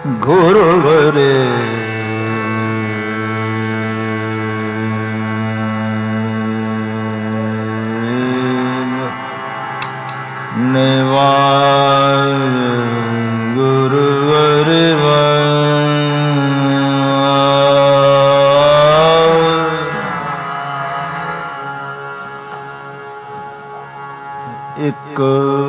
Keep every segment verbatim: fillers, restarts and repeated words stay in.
ਗੁਰੂ ਗਰੇ ਨਿਵਾਰ ਗੁਰੂ ਗਰੇ ਇੱਕ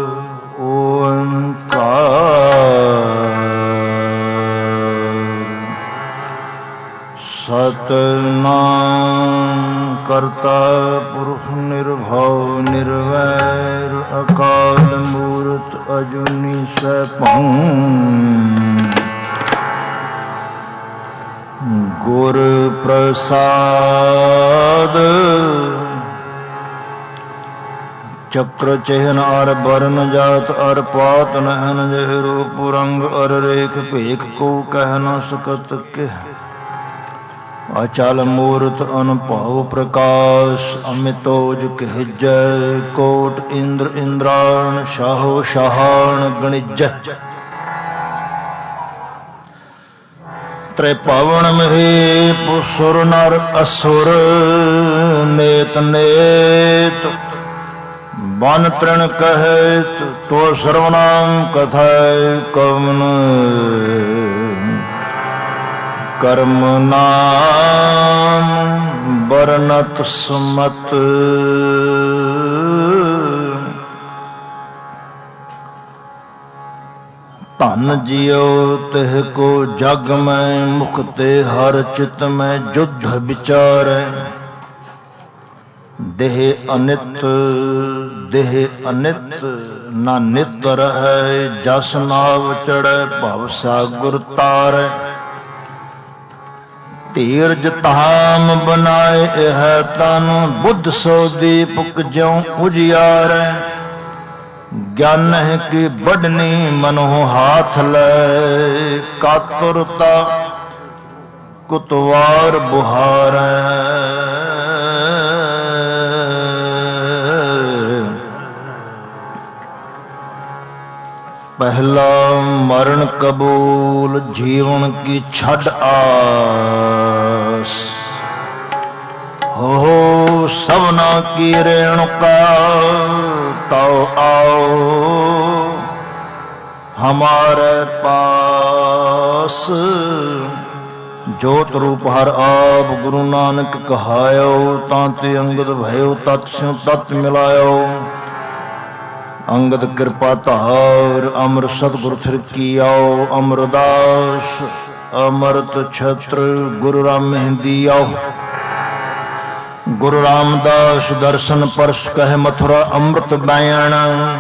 ਸਤਿਨਾਮ ਕਰਤਾ ਪੁਰਖ ਨਿਰਭਉ ਨਿਰਵੈਰ ਅਕਾਲ ਮੂਰਤ ਅਜੂਨੀ ਸੈਭੰ ਗੁਰ ਪ੍ਰਸਾਦ ਚੱਕਰ ਚਿਹਨ ਅਰ ਬਰਨ ਜਾਤ ਅਰ ਪਾਤ ਨਹਨ ਜਹ ਰੂਪ ਰੰਗ ਅਰ ਰੇਖ ਭੇਖ ਕੋ ਕਹਿ ਨ ਸਕਤ ਕਹਿ ਅਚਲ ਮੂਰਤ ਅਨੁਭਵ ਪ੍ਰਕਾਸ਼ ਅਮਿਤੋਜ ਕਹਿਜੈ ਕੋਟ ਇੰਦਰ ਇੰਦਰਾਣ ਸ਼ਾਹੋ ਸ਼ਾਹਾਨ ਗਣਿਜੈ ਤ੍ਰਿਭਵਨ ਮਹੇਪ ਸੁਰ ਨਰ ਅਸੁਰ ਨੇਤ ਨੇਤ ਬਨ ਤ੍ਰਿਣ ਕਹਿਤ ਤੋ ਸਰਵਨਾਮ ਕਥੈ ਕਵਨ ਕਰਮ ਨਾਮ ਬਰਨਤ ਸਮਤ ਧਨ ਜਿਉ ਤਿਹ ਕੋ ਜਗ ਮੈਂ ਮੁਕਤੇ ਹਰ ਚਿਤ ਮੈਂ ਜੁਧ ਵਿਚਾਰੈ ਦੇਹ ਅਨਿਤ ਦੇਹ ਅਨਿਤ ਨਾ ਨਿਤ ਰਹੈ ਜਸ ਨਾਵ ਚੜੈ ਭਵ ਸਾਗਰ ਤਾਰੈ ਧੀਰਜ ਧਾਮ ਬਨਾਏ ਇਹ ਤਨ ਬੁੱਧ ਸੋ ਦੀਪਕ ਜਿਉ ਉਜਿਆਰੈ ਗਿਆਨ ਹੈ ਕਿ ਬੜਨੀ ਮਨੋ ਹਾਥ ਲੈ ਕਾਤੁਰਤਾ ਕੁਤਵਾਰ ਬੁਹਾਰੈ ਪਹਿਲਾ ਮਰਨ ਕਬੂਲ ਜੀਵਨ ਕੀ ਛੱਡ ਆਸ ਹੋ ਸਭਨਾ ਕੀ ਰੇਣੁਕਾ ਤਉ ਆਓ ਹਮਾਰੇ ਪਾਸ ਜੋਤ ਰੂਪ ਹਰ ਆਪ ਗੁਰੂ ਨਾਨਕ ਕਹਾਇਓ ਤਾਂ ਤੇ ਅੰਗਦ ਭਇਓ ਤਤ ਸਿਉ ਤਤ ਮਿਲਾਇਓ ਅੰਗਦ ਕਿਰਪਾ ਧਾਰ ਅਮਰ ਸਤਿਗੁਰ ਥਿਰਕੀ ਆਓ ਅਮਰਦਾਸ ਅਮਰਤ ਛਤਰ ਗੁਰੂ ਰਾਮ ਮਹਿੰਦੀ ਆਓ ਗੁਰੂ ਰਾਮਦਾਸ ਦਰਸ਼ਨ ਪਰਸ ਕਹਿ ਮਥੁਰਾ ਅੰਮ੍ਰਿਤ ਬੈਣ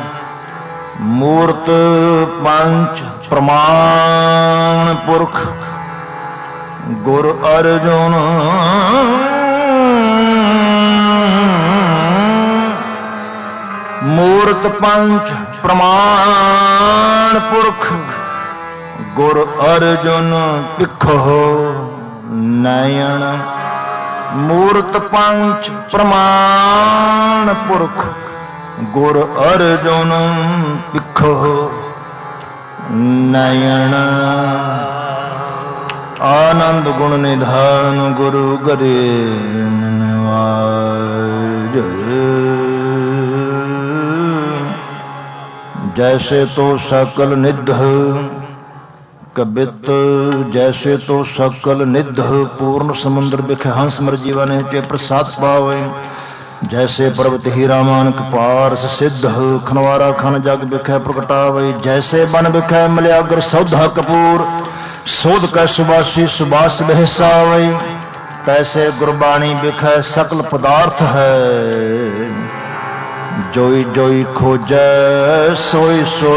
ਮੂਰਤ ਪੰਚ ਪ੍ਰਮਾਣ ਪੁਰਖ ਗੁਰ ਅਰਜੁਨ ਮੂਰਤ ਪੰਚ ਪ੍ਰਮਾਣ ਪੁਰਖ ਗੁਰ ਅਰਜੁਨ ਭਿਖੋ ਨਯਨ ਮੂਰਤ ਪੰਚ ਪ੍ਰਮਾਣ ਪੁਰਖ ਗੁਰ ਅਰਜੁਨ ਭਿਖੋ ਨਯਨ ਆਨੰਦ ਗੁਣ ਨਿਧਾਨ ਗੁਰੂ ਗਰੇ ਨਿਵਾਜ जैसे तो सकल निध कबित जैसे तो सकल निध पूर्ण समुद्र बिख हंस मर जीवन के प्रसाद पावे जैसे पर्वत हीरा मानक पारस सिद्ध खनवारा खन जग बिख प्रगटावे जैसे बन बिख मलयागर सौधा कपूर सोध कै सुबासी सुबास बहसावे तैसे गुरबाणी बिख सकल पदार्थ है जोई जोई खोजै सोई सोई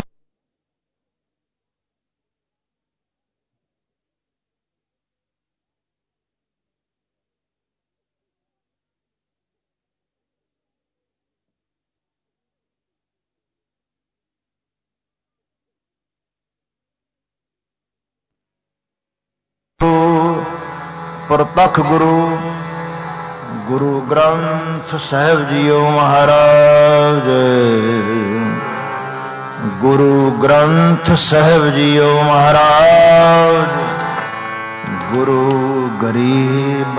प्रतख गुरु गुरु ग्रंथ साहिब जीओ महाराज गुरु ग्रंथ साहिब जीओ महाराज, गुरु गरीब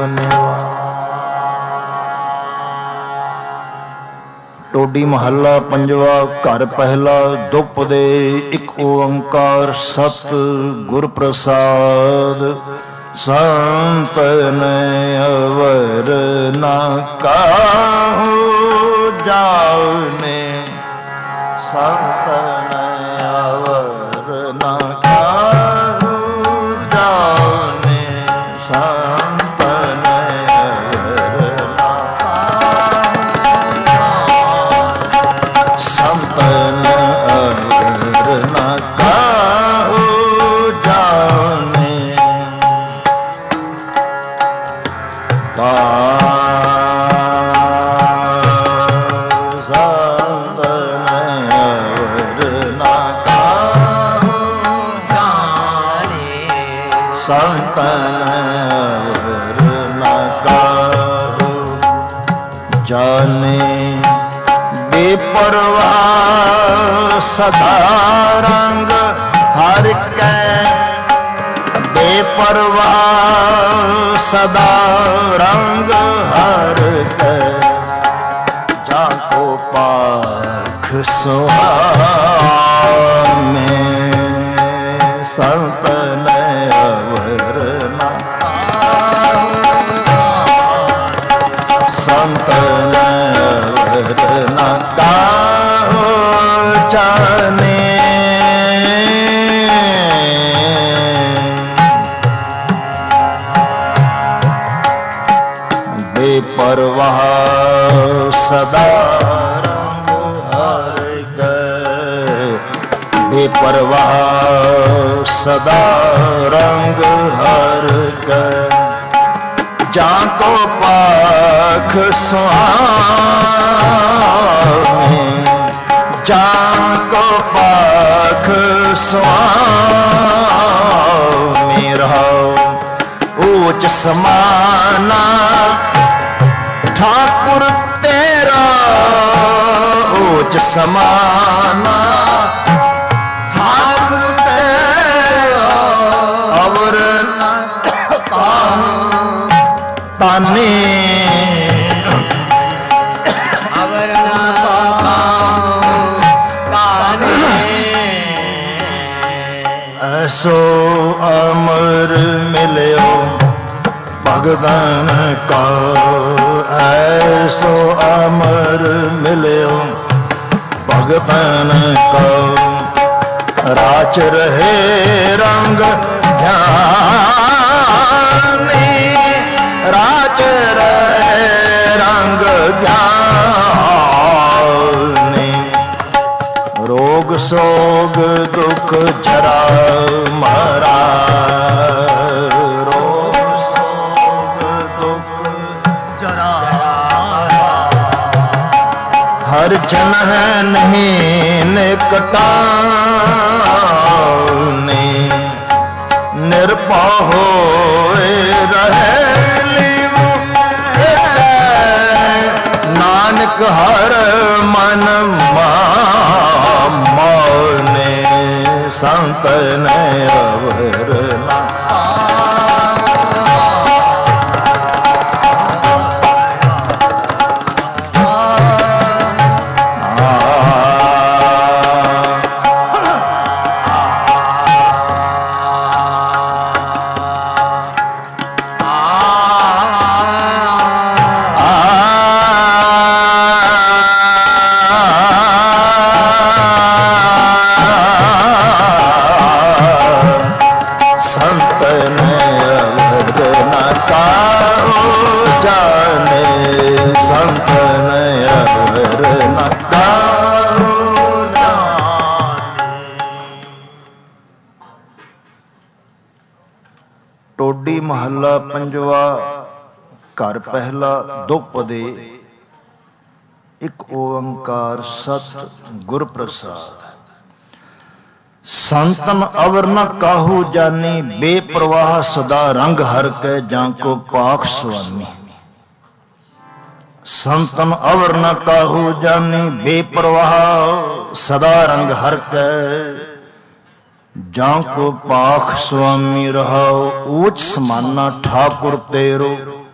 निवाज। टोडी महला पंजवा, घर पहला, दुपदे एक ओंकार सत गुर प्रसाद। संतन अवर न काहू जाने, संतन अवर न काहू जाने, संतन अवर न काहू, संतन अवर न काहू जाने। जाने बेपरवाह सदा रंग हर कै, बेपरवाह सदा रंग हर कै। जाको पाख सुहामे, संतन अवर न संतन अवर न काहू जाने। बेपरवाह सदा रंग हर कै, बेपरवाह सदा रंग हर कै। जाको पाख सुहामे, जाको पाख सुहामे। रहो ऊंच समाना ठाकुर तेरा, ऊंच समाना ठाकुर तेरा। अवर ताने अवर न ताने। ऐसो अमर मिलियो भगतन का, ऐसो अमर मिलियो भगतन का। राच रहे रंग ध्यानी, राच रहे रंग ज्ञानी। रोग सोग दुख जरा मरा, रोग सोग दुख जरा हर जन है नहीं निकटाने। निर्भय होए रहे नानक हर मन माने, संतन अवर न टोडी महला पंजवा, घर पहला, दुपदे एक ओंकार सत गुर प्रसाद। संतन अवर न काहू जानी, बेप्रवाह सदा रंग हर कै जाको पाख स्वामी। संतन अवर न काहू जानी बेपरवाह सदा रंग हर कै जां को पाख स्वामी रहाओ ऊंच समाना ठाकुर तेरो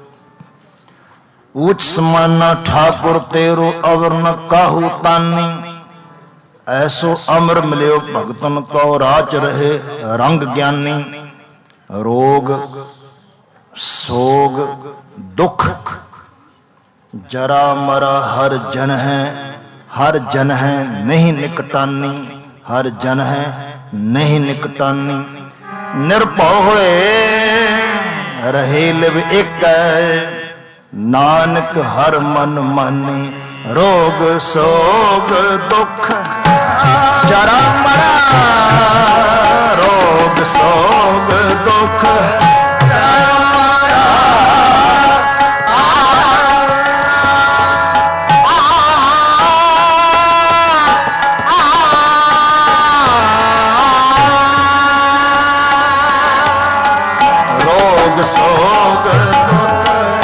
ऊंच समाना ठाकुर तेरो अवर न काहू तानी ऐसो अमर मिलियो भगतन को राच रहे रंग ज्ञानी रोग सोग दुख जरा मरा हर जन है हर जन है नहीं निकटानी हर जन है नहीं निकटानी निरभौ होए रहे लिव एक नानक हर मन मानी रोग सोग दुख जरा मरा रोग सोग दुख सोग दुख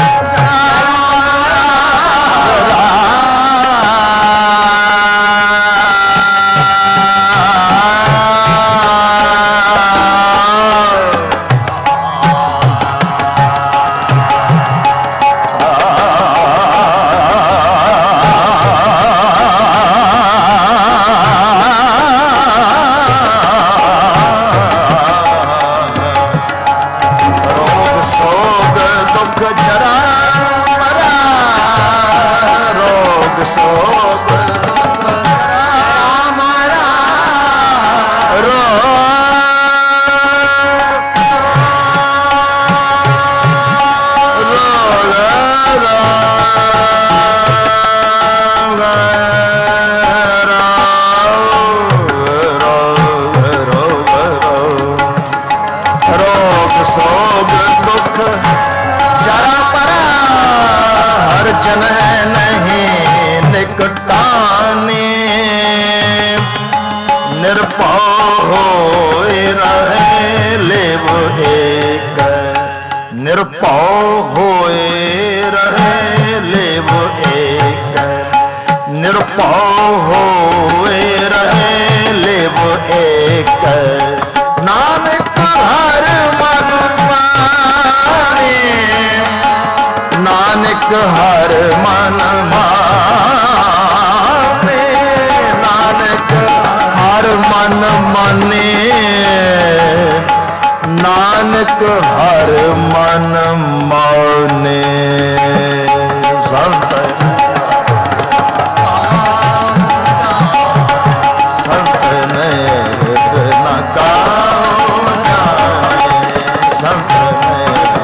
हर मन माने नानक हर मन माने नानक हर मन माने संत संत ने न संत ने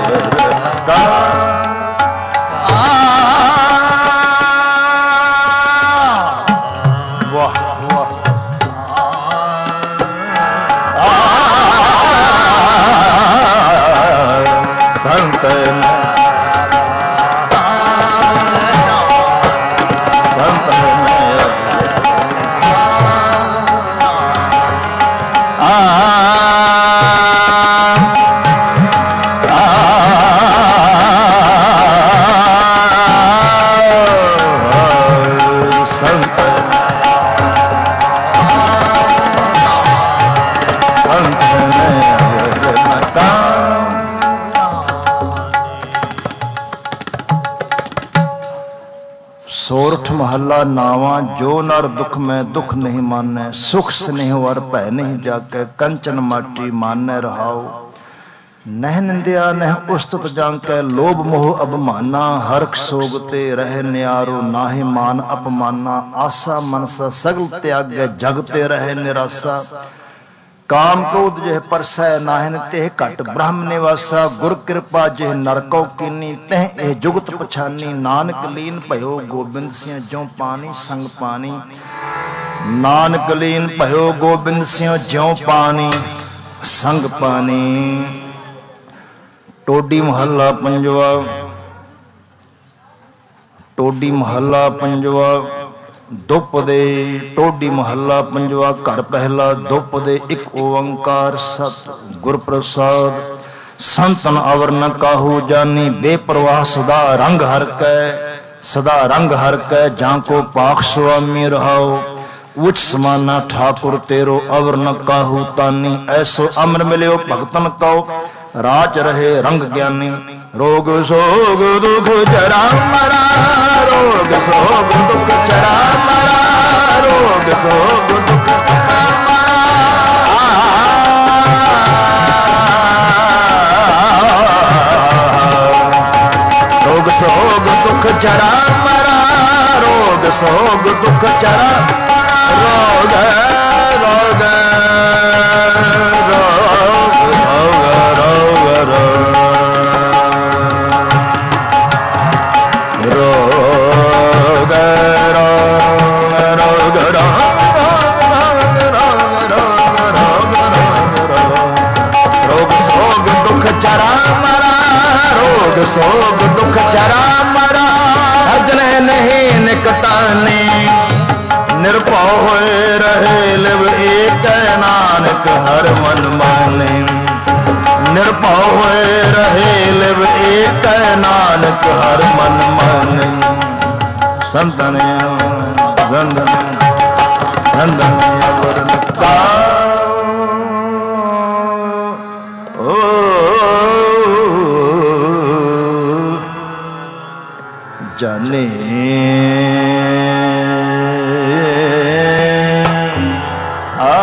महला नावा जो नर दुख में दुख नहीं माने सुख स्नेह वर भय नहीं जाके कंचन माटी माने रहाओ नह निंदिया नह उस्तुत जाके लोभ मोह अबमाना हर्ष सोगते रहे न्यारो नाहि मान अपमाना आशा मनसा सगल त्यागे जगते रहे निराशा काम क्रोध जह परसै नाहिन तेह घट ब्रह्म निवासा गुर कृपा जह नरको कीनी तह एह जुगत पछानी नानक लीन भयो गोबिंद सिंह ज्यों पानी संग पानी नानक लीन भयो गोबिंद सिंह ज्यों पानी संग पानी। टोडी महला पंजवा टोडी महला पंजवा दुपदे टोडी महला पंजवा घर पहला दुपदे एक ओंकार सत गुर प्रसाद संतन अवर न काहू जानी बेपरवाह सदा रंग हर कै सदा रंग हर कै जाको पाख स्वामी रहाओ। उच समाना ठाकुर तेरो अवर न काहू तानी। ऐसो अमर मिलो भगतन कहो राज रहे रंग ज्ञानी। रोग सोग दुख जरा मरा, रोग सोग दुख जरा मरा, रोग सोग दुख जरा मरा। रोग सोग दुख जरा मरा, रोग सोग दुख जरा रोग रोग सोग दुख चरा मरा। अजने नहीं निकटाने निरभव होए रहे लिव एक नानक हर मन माने। निरभव होए रहे लिव एक नानक हर मन माने। संतन संतन संतन वरण का जाने आ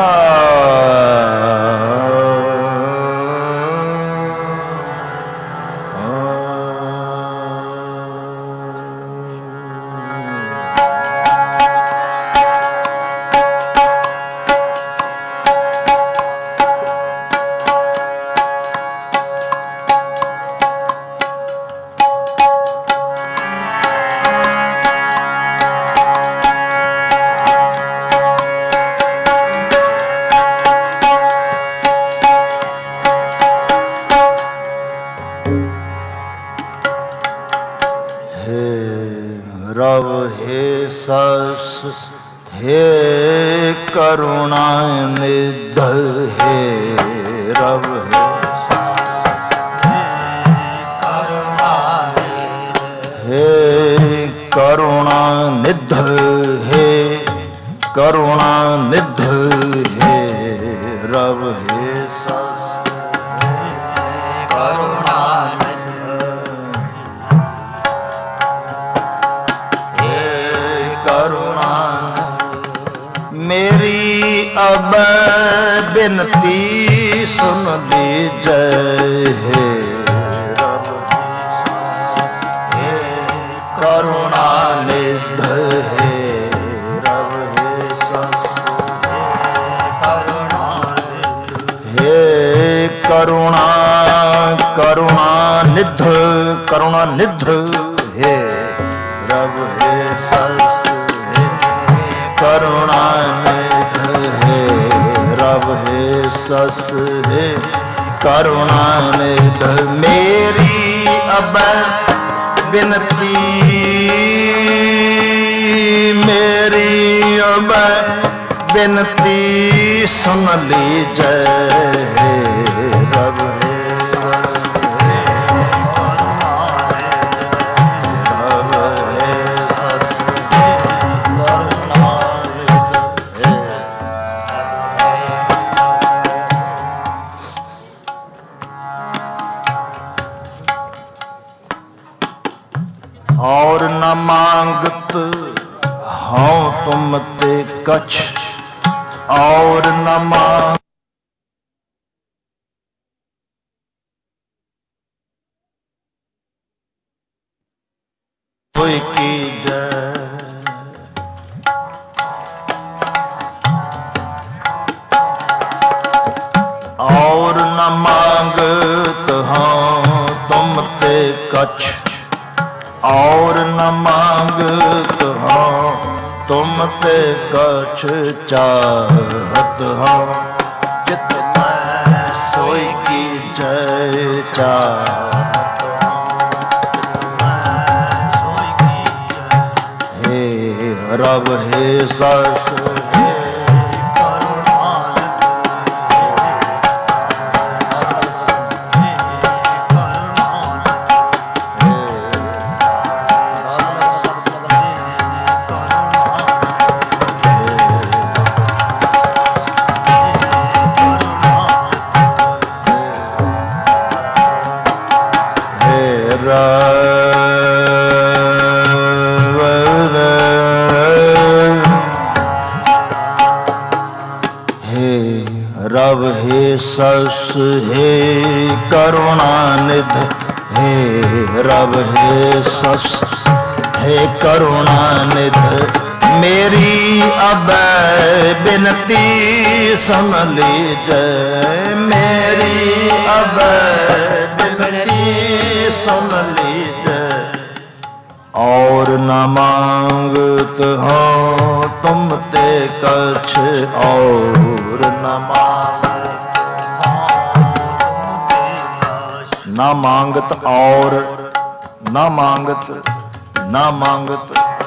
रव हे सस हे करुणा निध हे रव हे सस हे करुणा हे करुणा निध हे करुणा निध हे रव हे सस अब बिनती सुन लीजय हे रब हे करुणा निध हे रब हे सस हे करुणा करुणा निध करुणा निध हे रब हे सस करुणा हे सस हे करुणा निध। मेरी अब बिनती मेरी अब बिनती सुन लीजय हे रब हे सस हे करुणा निध रब हे सस हे करुणा निध हे। और न मांगत हूँ तुम ते कछ और न मांग कोई की जय। और न मांगत हूँ तुम ते कछ और न मांगत हूँ तुम ते कछ चाहत हूँ चित में सोई की जय चाहत हूँ हे रब हे सस हे सस हे करुणा निधि, हे रब हे सस हे करुणा निधि, मेरी अबै बिनती सुन लीजै, मेरी अबै बिनती सुन लीजै। और न मांगत हूँ तुम ते कछ, और न मांगत न मांगत और न मांगत न मांगत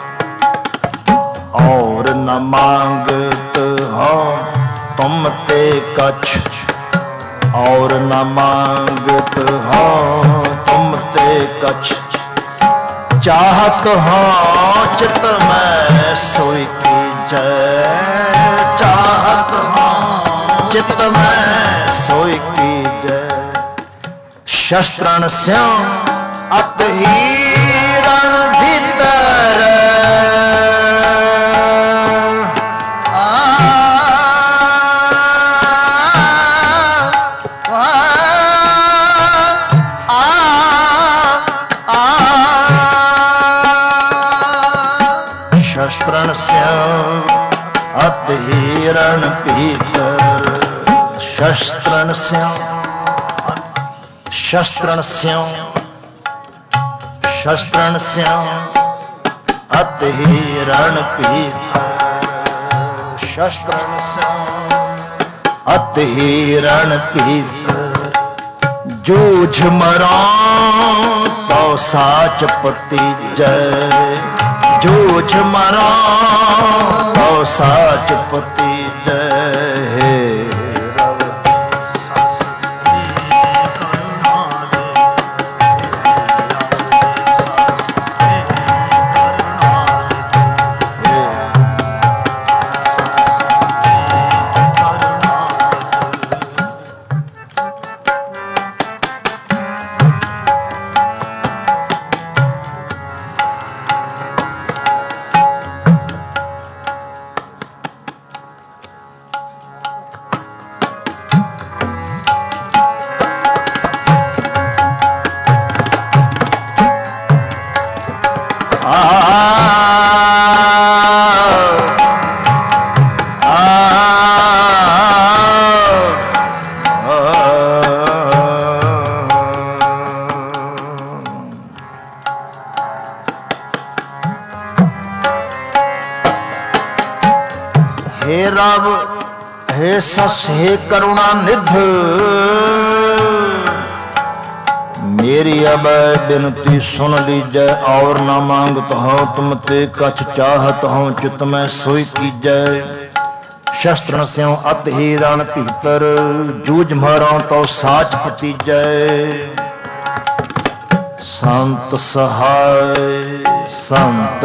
और न मांगत हूँ तुम ते कछ, और न मांगत हूँ तुम ते कछ। चाहत हूँ चित में सोई कीजै, चाहत हूँ चित में सोई कीजै। शस्त्रन स्यों अतहीरण भीतर, शस्त्रन स्यों अतहीरण भीतर, शस्त्रन स्यों शस्त्रन स्यों शस्त्रन स्यों अतहीरण भीतर, शस्त्रन स्यों अतहीरण भीतर। जूझ मरां तो साच पतीजै, जूझ मरां तो साच पतीजै। हे हे रब हे सस हे करुणा निधि, मेरी अब बिनती सुन लीजै। और न मांगत हूँ तुम ते कछ, चाहत हूँ चित में सोई कीजै। शस्त्र स्यों अतहीरण भीतर, जूझ मरों तो साच पतीजै। संत सहाय संत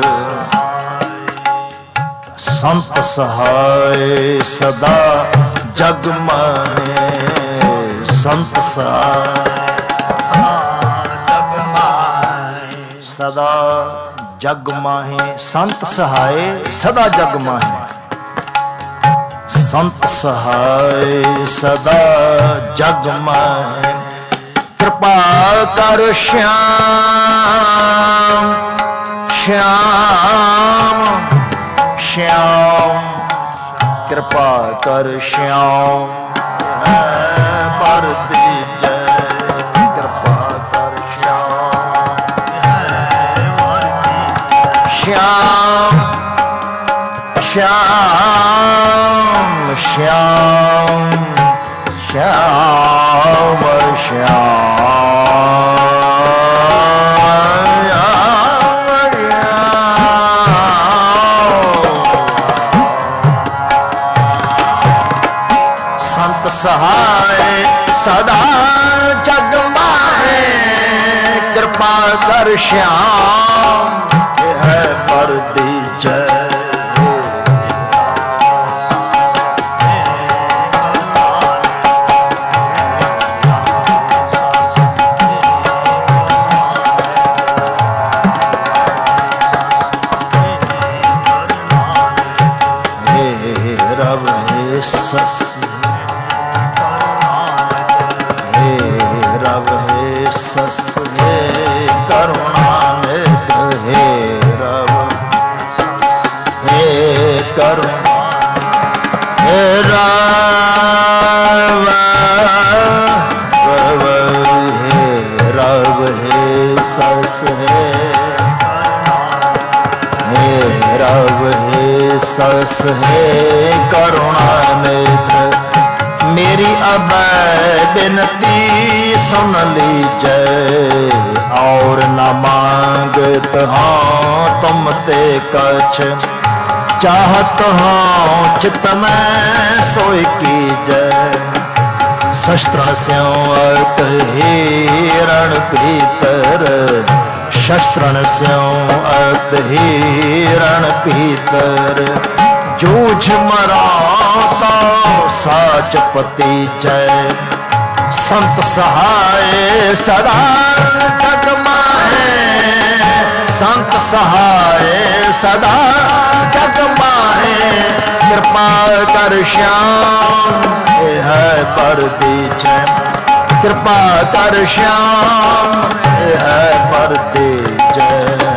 संत सहाय सदा जग माहे, संत सहाय सदा जग माहे, संत सहाय सदा जग माहे, संत सहाय सदा जग माहे। कृपा कर श्याम श्याम श्याम, कृपा कर श्याम पर दीजै, कृपा कर श्याम श्याम श्याम श्याम श्याम सहाय सदा जग माहे। कृपा कर श्याम है पर दीजै, हे रब हे सस सस हे करुणानिध हे रव हे करुणा हे रव रव हे रव हे सस हे हे रव हे सस हे करुणानिध मेरी अब बिनती सुन लीजै और न मांगत हाँ तुम ते कछ चाहत हाँ चित में सोई कीजै शस्त्र स्यों अर्थ हिरण भीतर शस्त्र स्यों अर्थ हिरण भीतर जूझ मरा तो साच पति जय संत सहाय सदा जग माहे संत सहाय सदा जग माहे कृपा कर श्याम है पर दीजै कृपा कर श्याम है पर दीजै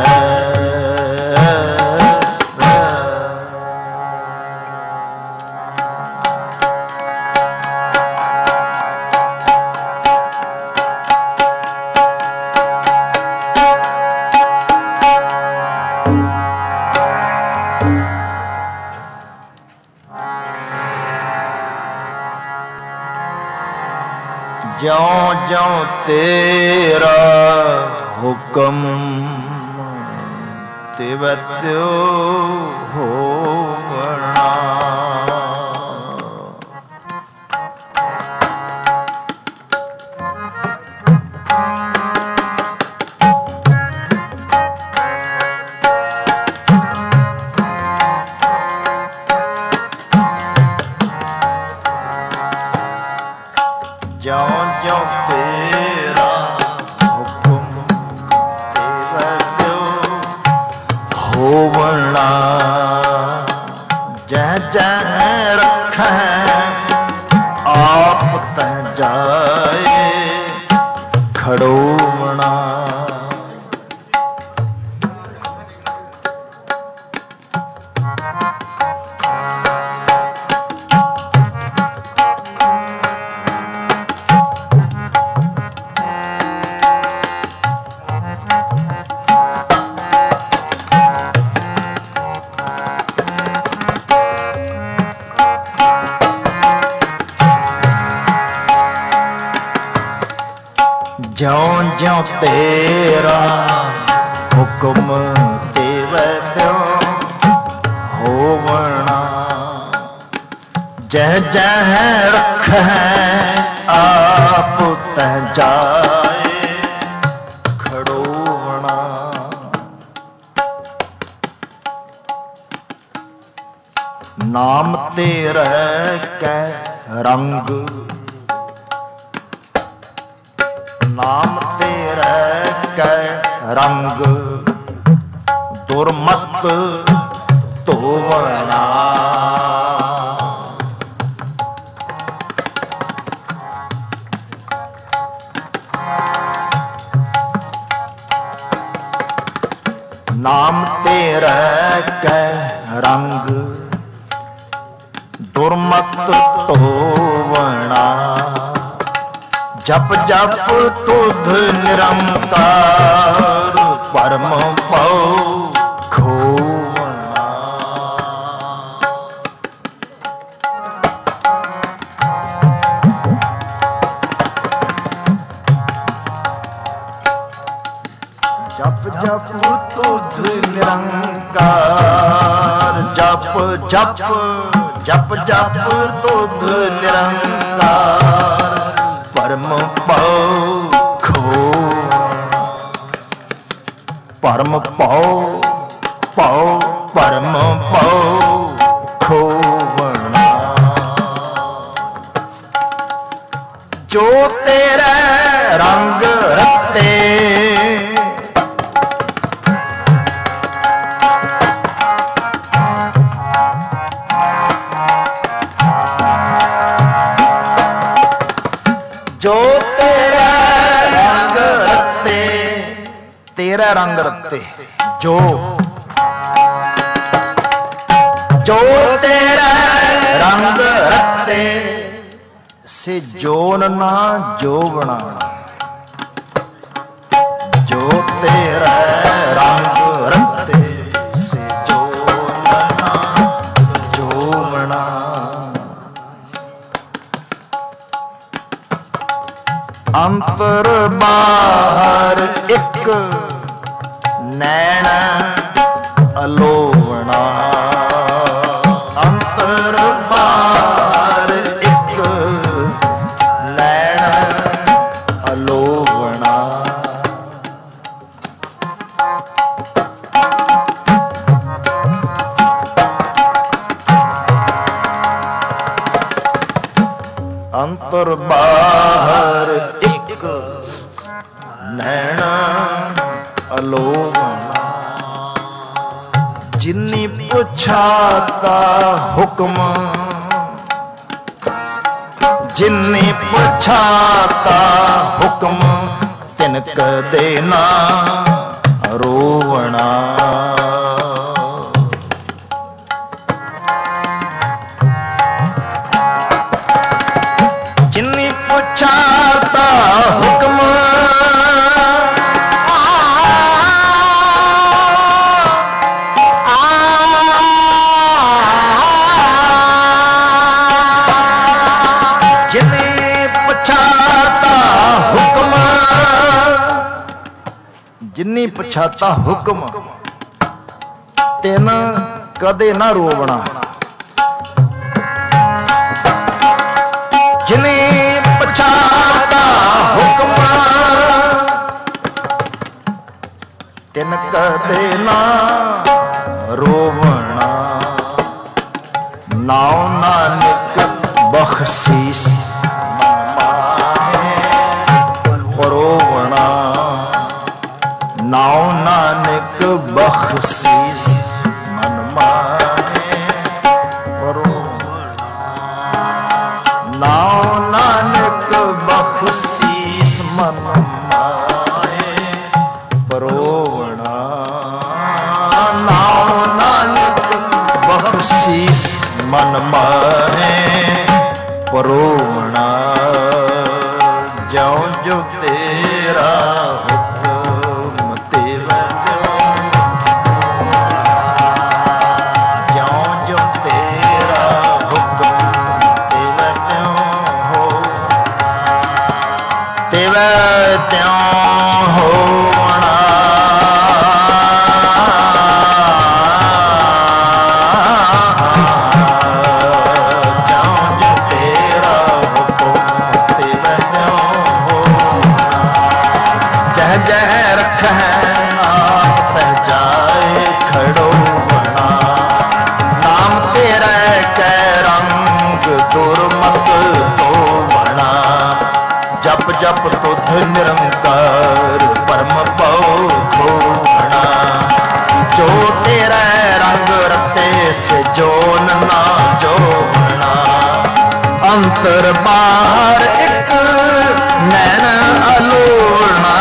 ज्यों ज्यों तेरा हुक्म तिव त्यों होवना ज्यों ज्यों तेरा हुक्म तिव त्यों होवना जह जह रखै आप तह जाए खड़ोवना ज्यों ज्यों तेरा हुक्म तिव त्यों होवना जह जह रखै आप तह जाए खड़ोवना नाम तेरा कै रंग नाम तेरा कै रंग दुर्मत तोवना नाम तेरा कै रंग दुर्मत तोवना जप जप तुध निरंकार परम पौ खोवना जप जप तुध निरंकार जप जप जप जप तुध निरंकार परम पौ खो परम पौ पौ परम पौ खोवना जो तेरे रंग रते जो तेरा रंग तेरा रंग रते जो जो तेरा रंग रते से जोन ना जोवना जो तेरा रंग रते से जोन ना जोवना अंतर बाहर एक नैण अलोवना अंतर बाहर एक नैण अलोवना अंतर बाहर एक नैना अलोवना जिन्नी पुछाता हुक्म जिन्नी पुछाता हुक्म तिनक देना रोवना जिन्नी पुछाता हुक्म जिन्नी पछाता हुक्म तिन कदे ना रोवना जिन्नी पछाता हुक्म तिन कदे ना रोवना नाउ नानक बख्शीस परोवना नाउ नानक बख्शीस मन माहे परोवना नाउ नानक बख्शीस मन माहे परोवना नाउ नानक बख्शीस मन माहे परोवना ज्यों जो तेरा जप तुध निरंकार परम पाओ खोना जो तेरा रंग रते से जोन ना जोना अंतर बाहर एक नैन अलोना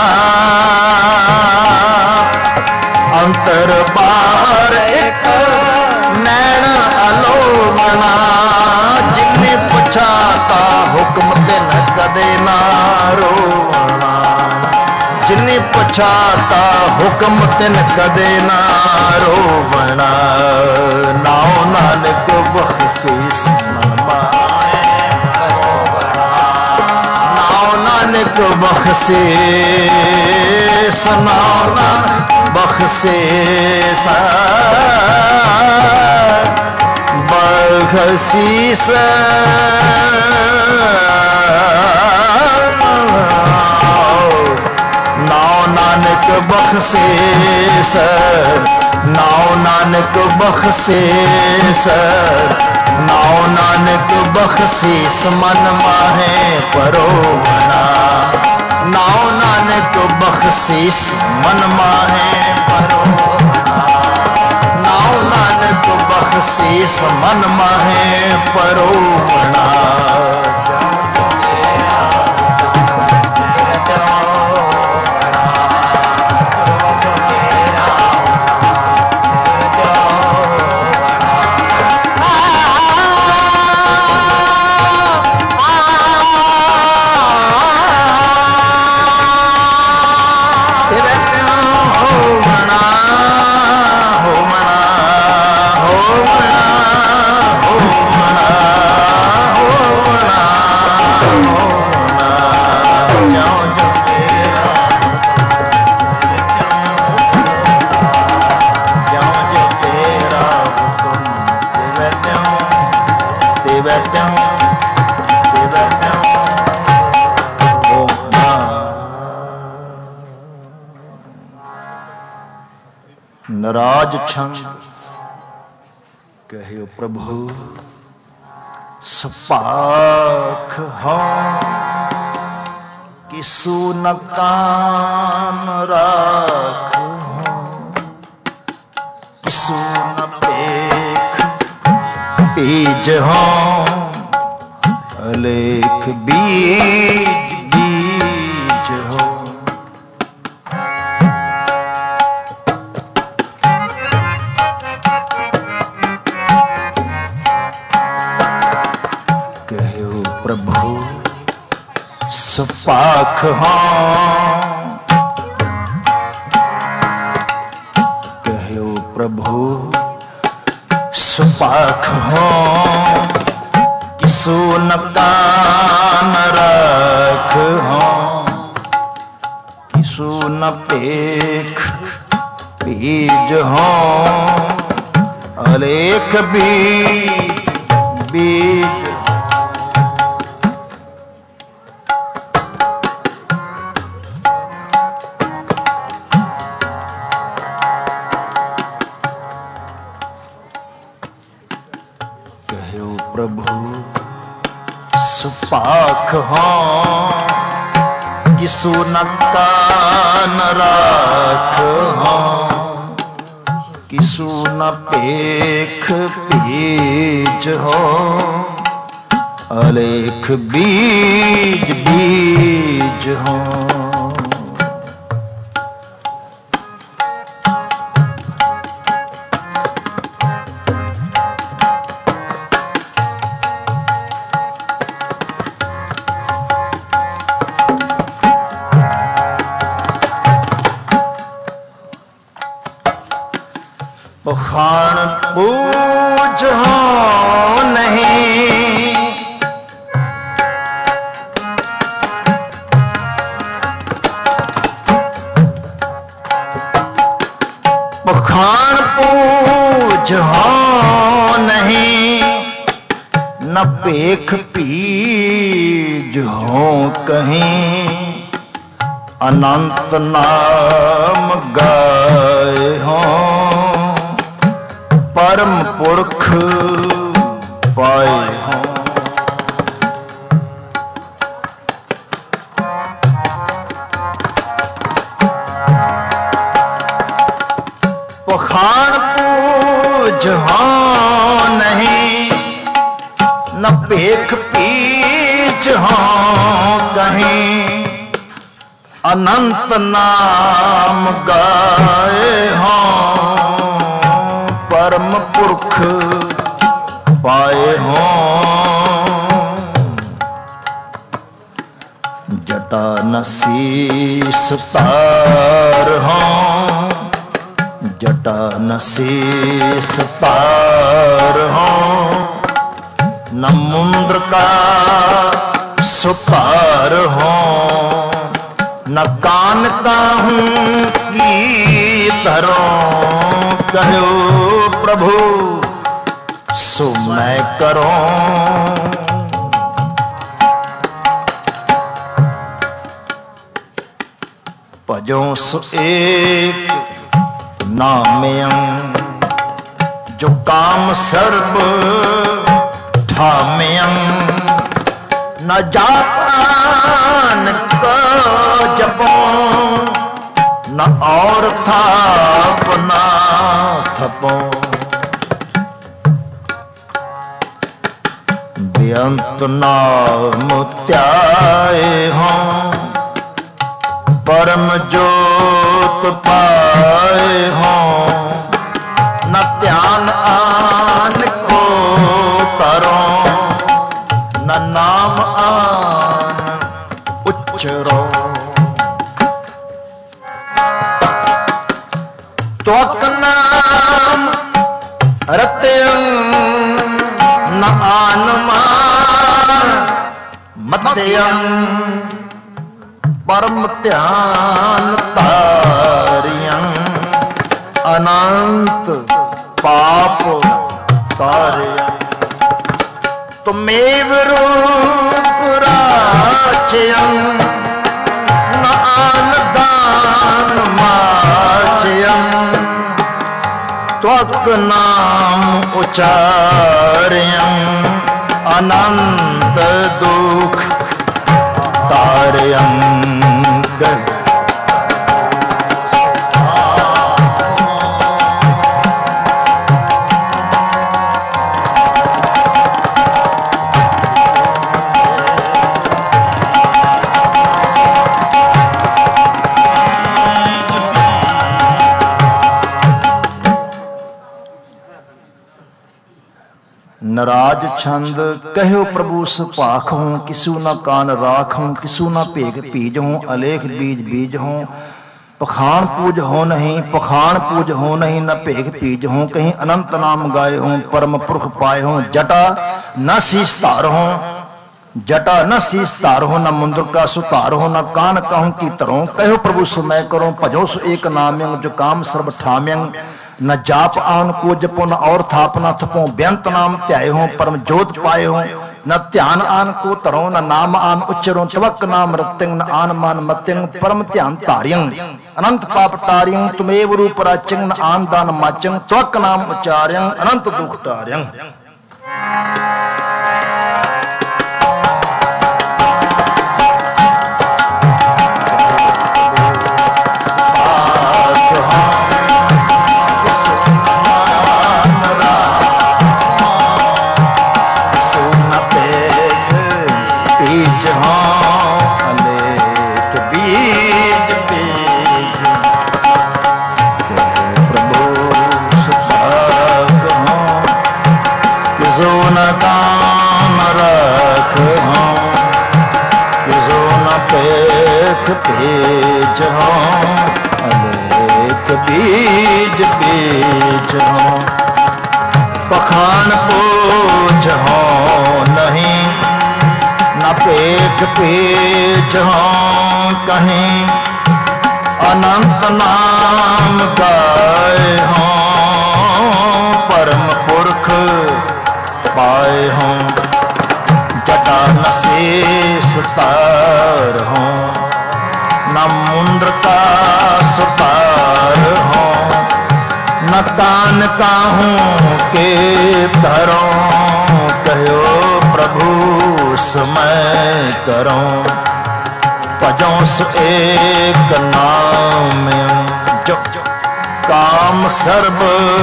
अंतर बाहर एक नैन अलोना जिन्ने पुछाता हुक्म दिन कदे ना रोवना जिन्नी पुछाता हुक्म तिन कदे ना रोवना नाउ नानक बख्शीस मन माहे परोवना नाउ नानक बख्शीस नाउ नानक बख्शीस बख्शीस नाउ नानक बख्शीस नाउ नानक बख्शीस नाउ नानक बख्शीस मन माहे परोवना नाउ नानक बख्शीस मन माहे परोवना नाउ नानक बख्शीस मन माहे परोवना नराज छंद कहे प्रभु सपाख हाँ किसु न कान राख किसु न पेख बीज हाँ अलेख बीज बीज हो कहो प्रभु सपाख हाँ कहो प्रभु सपाख हाँ किसु न कान राख हाँ किसु न पेख बीज हाँ अलेख बीज बीज कहो प्रभु सपाख हाँ किसु न कान राख हाँ किसु न पेख बीज हो अलेख बीज बीज हो बखान पूज हो नहीं बखान पूज हो नहीं न पेख पीज हो कहीं अनंत नाम गाए हो परम पुरख पाए हों पखान पूज हों नहीं न पेख पीछ हों कहीं अनंत नाम गाए हों परम पुरख पाए हों जटा नसीस तार हों जटा नसीस तार हों न मुंद्र का सुतार हों न कान का हूँ की धरों कहो प्रभु सो मैं करूं भजों सो एक नामयं जो काम सर्व ठामयं न जापान को जपों न और था अपना थपों बेअंत नाम त्याए हों परम जोत पाए हों न ध्यान आन को करों न नाम आन उच्चरो तो नाम रत्यं न आन मान मध्यं परम ध्यान तारियं अनंत पाप तारियं तुमेव रूप राच्यं न आन दान माच्यं त्वक नाम उचार्यं अनंत दुख तार्यं नराज छंद कहो प्रभु सुभाख हूँ किसु न कान राख हूँ किसु न भेग पीज हूँ अलेख बीज बीज हूँ पखान पूज हो नहीं पखान पूज हो नहीं न भेग पीज हूँ कहीं अनंत नाम गाए हूँ परम पुरख पाए हूँ जटा न शीश तार हूँ जटा न शीश तार हो न मुंद्र का सुतार हो न कान कहूँ की तरह कहो प्रभु सु मैं करूँ भजो सु एक नाम्यंग जो काम सर्व ठाम्यंग न जाप आन को जपो न और थापना थपो व्यंत नाम त्याय हो परम जोत पाए हो न ध्यान आन को तरो न नाम आन उच्चरो त्वक नाम रत्यंग न आन मान मत्यंग परम ध्यान तार्यंग अनंत पाप तार्यंग तुमेव रूप राच्यंग न आन दान माच्यंग त्वक नाम उच्चार्यंग अनंत दुख तार्यंग। बीज हो अनेक बीज बीज हो पखान पूज हो नहीं न पेख पेज हो कहीं अनंत नाम गाए हो परम पुरख पाए हो जटा न शेष तार हो न मुंद्र का सुतार हो न कान काहूं के धरो कहो प्रभु समय करो भजो सु एक नाम जो काम सर्व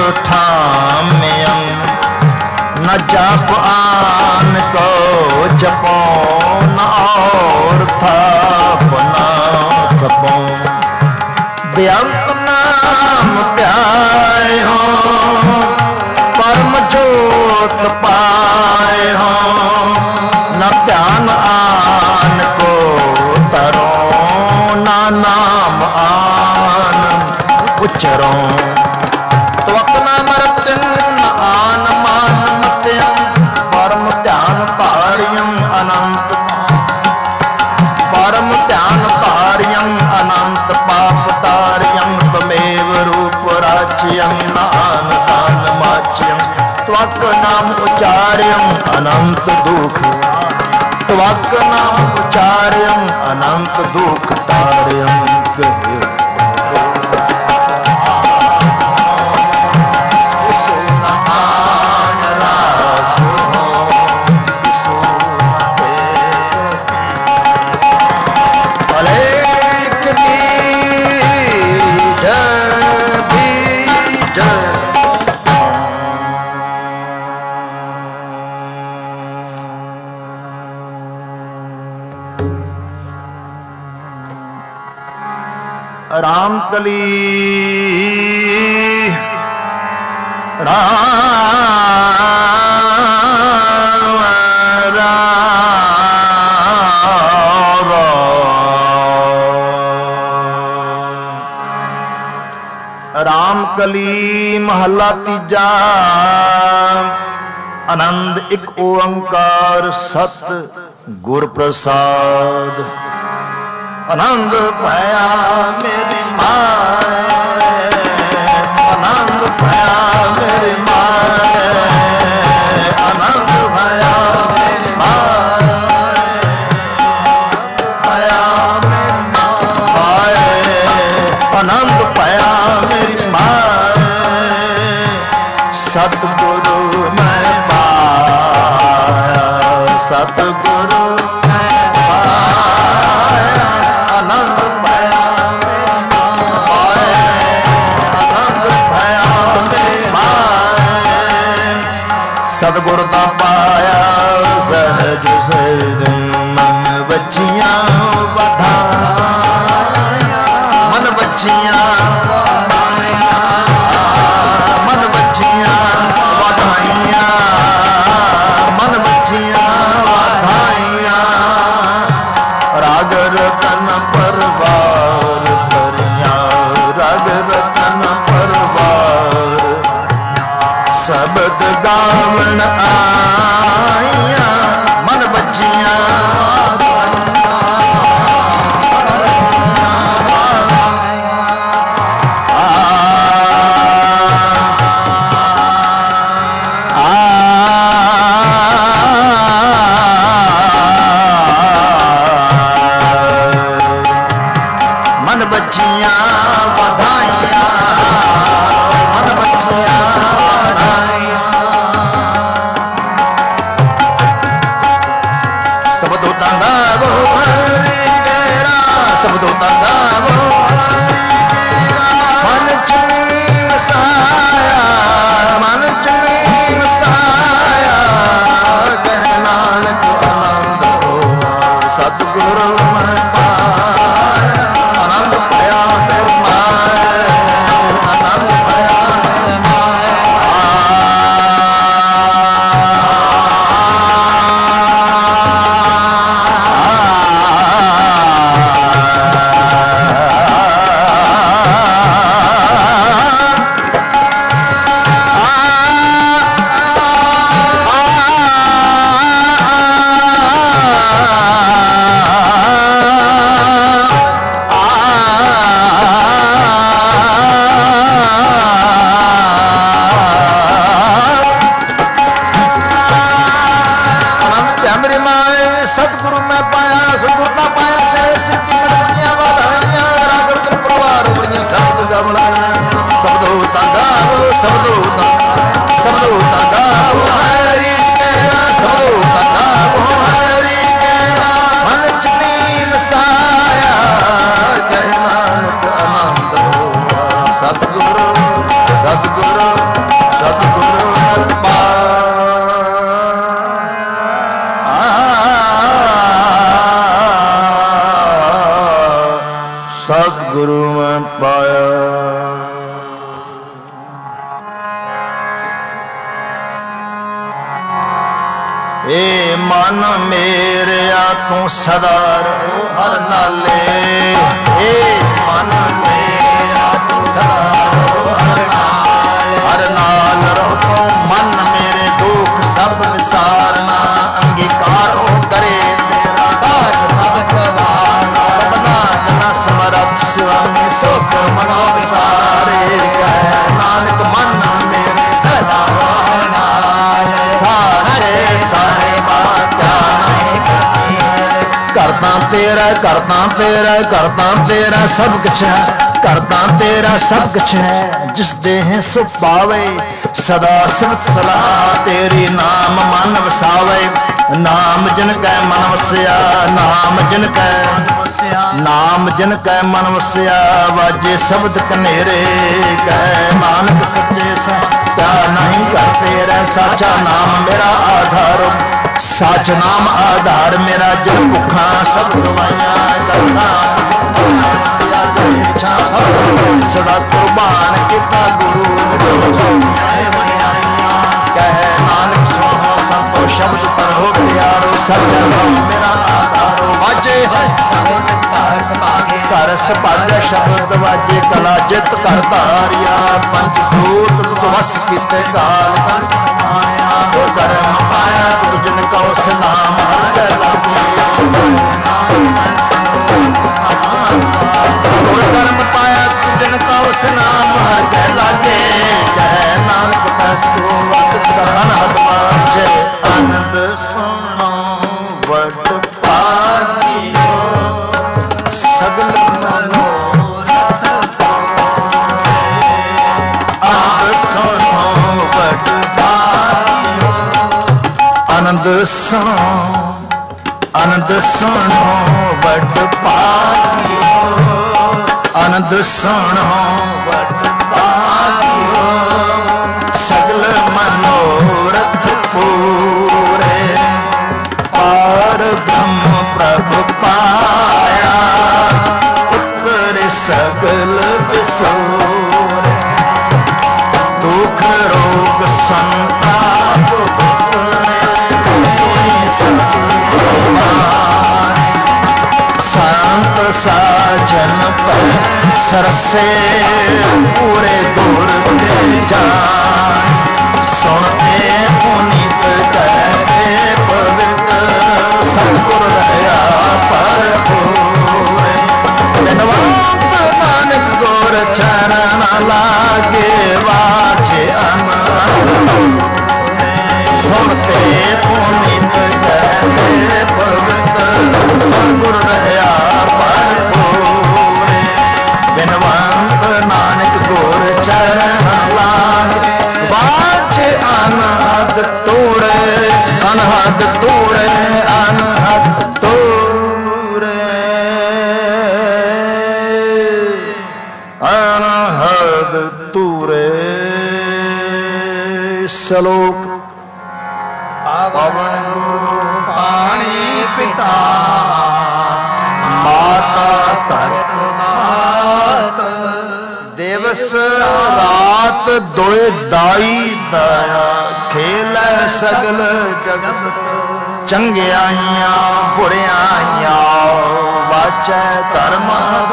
ठाम्यं न जाप आन को जपो न और थापना थपो व्यंत नाम त्याय हो परम जोत पाए हो न ध्यान आन को तरो न नाम आन उच्चरो त्वक नाम रत्यं न आन मान मत्यं परम ध्यान तार्यं अनंत परम ध्यान तार्यं अनंत पाप तार्यं त्वमेव रूप राज्यं नान दान माच्यं त्वक नाम उच्चार्यं अनंत दुख त्वक नाम उच्चार्यं अनंत दुख तार्यं कहे रामकली राम रामकली महला तीजा आनंद एक ओंकार सत गुर प्रसाद आनंद पाया मेरी माए आनंद पाया मेरी माए आनंद पाया मेरी माए पाया मेरी माए आनंद पाया मेरी माए सतगुर दा पाया सहज सहज मन बच्चियां बधाया मन बच्चियां बधाया मन बच्चियां बधाइया मन बच्चियां बधाइया राग रतन परवार भरिया राग रतन परवार शब्द गावण आइया मन बच्चियां मन बच्चियां बधाइया मन बच्चियां बधाइया शब्द होता गावो हरि केरा शब्द होता गावो हरि केरा मन चुनी वसाया मन चुनी वसाया कह नानक आनंद होआ सतगुरु मैं पाया आनंद पाया फिर माया आनंद पाया फिर माया सतगुरु मैं पाया सतगुरु ना पाया से सच्ची बड़ियां बधाइयां रागर के परिवार बड़ियां शब्द गावला शब्द होता गावो शब्द होता शब्द होता गावो हरि केरा शब्द होता गावो हरि केरा मन चुनी वसाया कह नानक आनंद होआ सतगुरु सतगुरु सतगुरु सतगुरु मैं पाया ए मन मेरे तू सदा रहो हर नाले ए मन मेरा तू सदा रहो हर नाल हर नाल रहो मन मेरे दुख सब विसारना अंगीकार हो करे तेरा काज सब सवारना सबना जना समरथ स्वामी सुख मनो विसारे कह नानक मन मेरे सदा रहना साचे साहिबा क्या नहीं करता तेरा करता तेरा करता तेरा सब कुछ है करता तेरा सब कुछ है जिस देह सो पावे सदा सिमत सलाह तेरी नाम मन वसावे नाम जिन कै मन वसिया नाम जिन कै नाम जिन कै मन वसिया वाजे शब्द कनेरे कह नानक सच्चे सा क्या नहीं कर तेरा साचा नाम मेरा आधार साच नाम आधार मेरा जब भुखा सब दवाइया करता सदा कुर्बान किता गुरु कह नानक सोहो संतो शब्द पर हो प्यारो सच्चा नाम मेरा आधारो वाजे कर सभागे शब्द वाजे कला जित कर धारिया पंचभूत वस किते गाल माया कर्म पाया तुझ जिन का उस नाम हर लागे कर्म पाया तुझ जिन का उस नाम हर लागे कह नानक तस्तु वक्त कहन हदमाचे आनंद सुनो वट पागियो सगल मनोरथ आनंद सुनो वट पागियो आनंद सुनो आनंद सुनो वट पागियो आनंद सुनो वट पागियो सगल मनोरथ ਆਇਆ ਉਤਰੇ ਸਗਲ ਵਿਸੋਰੇ ਦੁਖ ਰੋਗ ਸੰਤਾਪ ਸੋਈ ਸੱਚੀ ਸੰਤ ਸਾਜਨ ਪਰ ਸਰਸੇ ਪੂਰੇ ਗੁਰ ਤੇ ਜਾਨ ਸੁਣਤੇ ਪੁਨੀਤ ਕਹੇ ਪਵਿੱਤ ਸਤਿਗੁਰ ਰਹਾ ਪਰਪੂਰੇ ਬਿਨਵੰਤ ਨਾਨਕ ਗੁਰ ਚਰਨ ਲਾਗੇ ਵਾਜੇ ਅਨੰਦ ਸੁਣਤੇ ਪੁਨੀਤ ਕਹੇ ਪਵਿੱਤ ਸਤਿਗੁਰ ਰਹਾ ਪਰਪੂਰੇ ਬਿਨਵੰਤ ਨਾਨਕ ਗੁਰ ਚਰਨ ਲਾਗੇ ਵਾਜੇ ਅਨਹਦ ਤੋੜੇ ਅਨਹਦ ਤੋੜੇ ਅਨਹਦ ਤੋੜੇ ਅਨਹਦ ਤੋੜੇ ਸਲੋਕ ਪਵਨ ਗੁਰੂ ਪਾਣੀ ਪਿਤਾ ਮਾਤਾ ਧਰਤ ਮਾਤ ਦਿਵਸ ਰਾਤ ਦੋਏ ਦਾਈ ਦਾਇਆ ਖੇਲੈ ਸਗਲ ਜਗਤ ਚੰਗਿਆਈਆਂ ਬੁਰਿਆਈਆਂ ਵਾਚੈ ਧਰਮ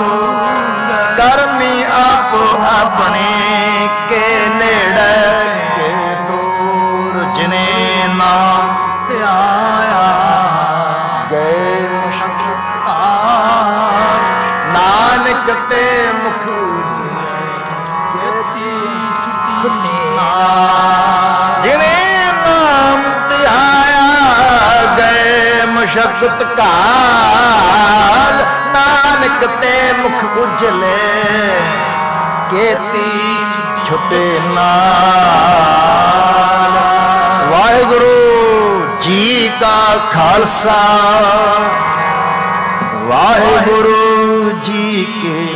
ਕਰਮੀ ਆਪੋ ਆਪਣੇ ਕੇ ਨੇੜੇ ਕੇ ਦੂਰ ਜਿਨੇ ਨਾਮ ਧਿਆਇਆ ਗਏ ਨਾਨਕ ਤੇ ਮੁਖ ਜਿਨੇ ਨਾਮ ਧਿਆਇਆ ਗਏ ਮੁਸ਼ਕਤ ਕਾਲ ਨਾਨਕ ਤੇ ਮੁਖ ਉਜਲੇ ਕੇਤੀ ਛੁਟੇ ਨਾਲ। ਵਾਹਿਗੁਰੂ ਜੀ ਕਾ ਖਾਲਸਾ ਵਾਹਿਗੁਰੂ ਜੀ ਕੀ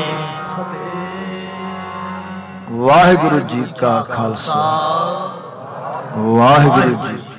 ਵਾਹਿਗੁਰੂ ਜੀ ਕਾ ਖਾਲਸਾ ਵਾਹਿਗੁਰੂ ਜੀ